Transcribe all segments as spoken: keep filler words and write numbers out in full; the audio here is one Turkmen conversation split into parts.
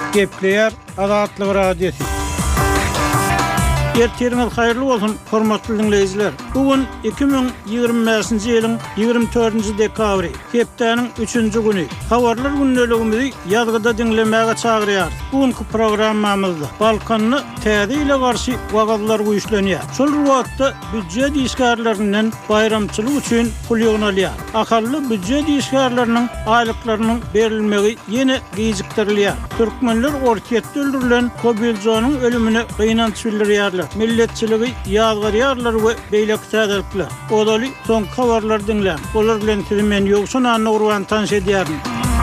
Gepleyer Azatlyk Radiosu. Ertiriniz hayırlı olsun, hormatly dinleyijiler. Bugün iki bin ýygrymyňky ýylyň ýygrimi dördünji dekabry, hepdeniň üçünji güni. Habarlar günneligimizi ýazgyda dinlemäge çagyrýar. Bugünkü programmamyzda Balkanyny täze ile garşy wagazlar güýçlenýär. Şol wagtda büdjet işgärlerinden bayramçylyk üçin pul ýygnalýar. Akally büdjet işgärleriniň aýlyklarynyň berilmegi ýene gijikdirilýär. Türkmenler orkiýetde öldürilen Kobilzonyň ölümine gynanç bildirýärler. Milletçiligi ýazgarýarlar we beýlek täzelikler. Odaly soň habarlar dinlen. Olar bilen men ýoksun anny urwan tanış edýärim.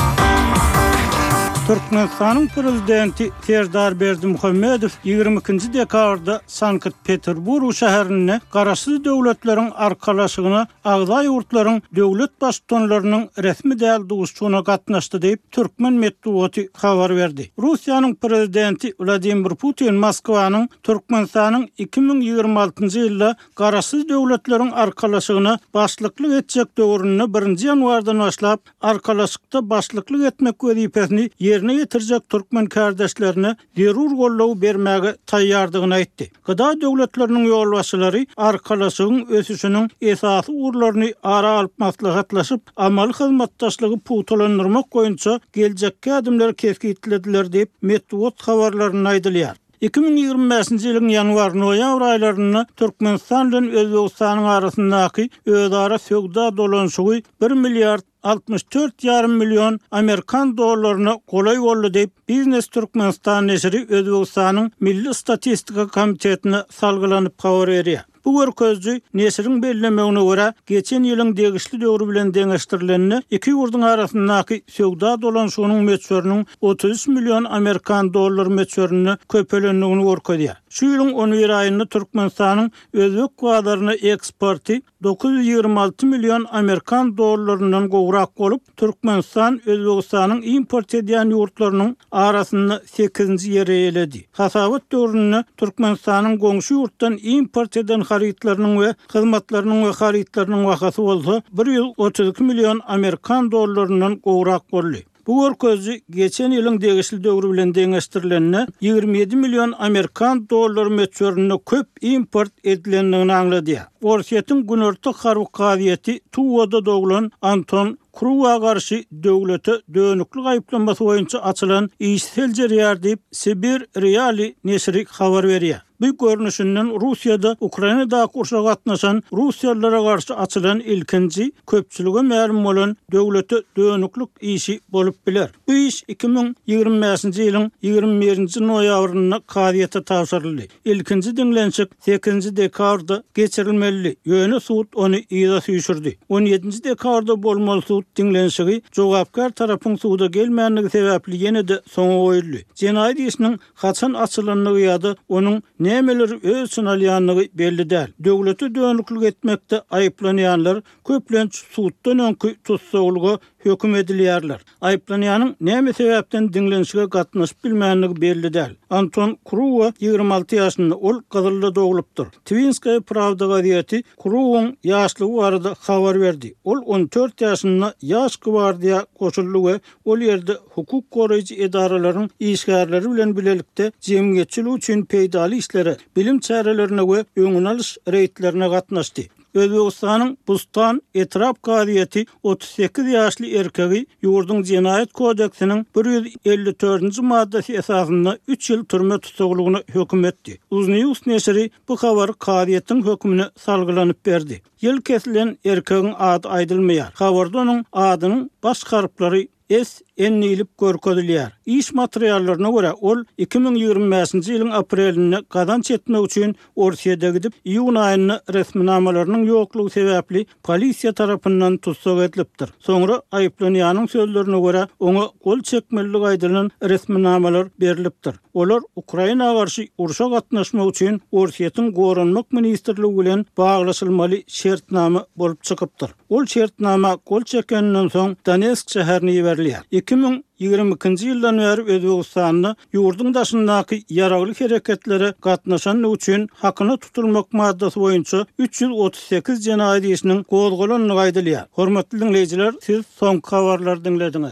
Türkmenistanyň prezidenti Serdar Berdimuhammedow ýygrimi ikinji dekabrda Sankt-Peterburg şäherine garaşsyz döwletleriň arkalaşygyna agzay ýurtlaryň döwlet başçylarynyň resmi däl duguşçygyna gatnaşdy diýip türkmen medeniýeti habar berdi. Russiýanyň prezidenti Vladimir Putin Moskwanyň Türkmenistanyň iki bin ýygrimi altynjy ýylda garaşsyz döwletleriň arkalaşygyna başlyklyk etjek döwrüne birinji ýanwardan başlap arkalaşykda başlyklyk etmek wezipesini yerine getirjek türkmen kardeşlerine zerur gollaw bermäge taýýardygyny aýtdy. Gyda döwletleriniň ýolbaşçylary arkalaşygyň ösüşiniň esasy urlaryny ara alyp maslahatlaşyp amal hyzmatdaşlygy putulandyrmak boýunça geljekkä adymlar kesgitlediler diýip Medeniýet habarlaryny aýdylýar. iki bin ýygrimi beşinji ýylyň ýanwar-noýabr aýlaryny Türkmenistan bilen Özbegistanyň arasyndaky özara söwda dolanşygy bir milliard altmış dört ýarym million Amerikan dollaryna golay boldy diýip Biznes Türkmenistan neşri Özbegistanyň Milli Statistika Komitetine salgylanyp habar berýär. Bu görkezji neşriň bellemegine görä geçen ýylyň degişli döwrü bilen deňeşdirilenini iki ýurdun arasyndaky söwda dolanşygynyň meçörüniň otuz üç million Amerikan dollary meçörüni köpelendigini görkezýär. Şu ýylyň on bir aýynda Türkmenistanyň özbek gowadaryna eksporty dokuz yüz ýygrimi alty million Amerikan dollarynyň gowrak bolup, Türkmenistan Özbegistanyň import edýän ýurtlarynyň arasynda sekizinji ýere eledi. Hasabat döwründe Türkmenistanyň goňşy ýurtdan import eden haritlarynyň we hyzmatlarynyň we haritlarynyň wagty bolsa bir yüz otuz iki million Amerikan dollarynyň gowrak boldy. Bu görkezji geçen ýylyň degişli döwrü bilen deňeşdirilenini ýygrimi ýedi million Amerikan dollary meçörüne köp import edilendigini aňlady. Orsiýetiň günortak harby gaziýeti Tuwada doglan Anton Kruwa garşy döwlete dönüklik aýyplanmasy boýunça açylan işsel jerýär diýip Sibir Reali neşri habar berýär. Bu görnüşinden Russiýada Ukrainada urşa gatnaşan Russiýalara garşy açylan ilkinji köpçüligi ma'lum bolan döwlete dönüklik işi bolup biler. Bu iş iki bin ýygrimi beşinji ýylyň ýygrimi birinji noýabryna gaziýete tapşyryldy. İlkinji dinlenşik sekizinji dekabrda geçirilmeli. Ýöne sud onu ýyza süýşürdi. on ýedinji dekabrda bolmaly sud dinlenşigi jogapkar tarapyň suda gelmänligi sebäpli ýene-de soňa goýuldy. Jenaýat işiniň haçan açylanlygy ýa-da onuň nemeler öz synalýanlygy belli däl. Döwlete dönüklik etmekde aýyplanýanlar köplenç suddan öňkü tutsaglyga höküm edilýärler. Aýyplanýanyň näme sebäpden dinlenişige gatnaşyp bilmänligi belli däl. Anton Kruwa ýygrimi alty ýaşynda ol Gazylda dogulupdyr. Twinskaya Pravda gaziýeti Kruwaň ýaşlygy barada habar berdi. Ol on dört ýaşynda ýaş gwardiýa goşuldy we ol ýerde hukuk goraýjy edaralaryň işgärleri bilen bilelikde jemgyýetçilik üçin peýdaly işlere, bilim çärelerine we öňüne alyş reýtlerine gatnaşdy. Özbegistanyň Bustan etrap gaziýeti otuz sekiz ýaşly erkegi ýurdun Jenaýat kodeksiniň bir yüz elli dördünji maddesi esasynda üç ýyl türme tutsaglygyna höküm etdi. Uznews neşri bu habary gaziýetiň hökmüne salgylanyp berdi. Ýyl kesilen erkegiň ady aýdylmaýar. Habarda onuň adynyň baş harflary S ennilip görkezilýär. İş materiallaryna görä ol iki bin ýygrimi beşinji ýylyň aprelinde gazanç etmek üçin Orsiýada gidip iýun aýyny resminamalarynyň ýoklugy sebäpli polisiýa tarapyndan tutsag edilipdir. Soňra aýyplanýanyň sözlerine görä oňa gol çekmelilik aýdylan resminamalar berilipdir. Olar Ukraina garşy urşa gatnaşmak üçin Orsiýetiň goranmak ministrligi bilen baglaşylmaly şertnama bolup çykypdyr. Ol şertnama gol çekenden soň Donetsk şäherine ýeberilýär. iki bin ýygrimi ikinji ýyldan beri Özbegistanyň ýurdun daşyndaky ýaragly hereketlere gatnaşan üçin hakyna tutulmak maddasy boýunça üç yüz otuz sekiz jenaýat işiniň gozgolanyny gaýdylýar. Hormatly dinleýijiler, siz soňky habarlary dinlediňiz.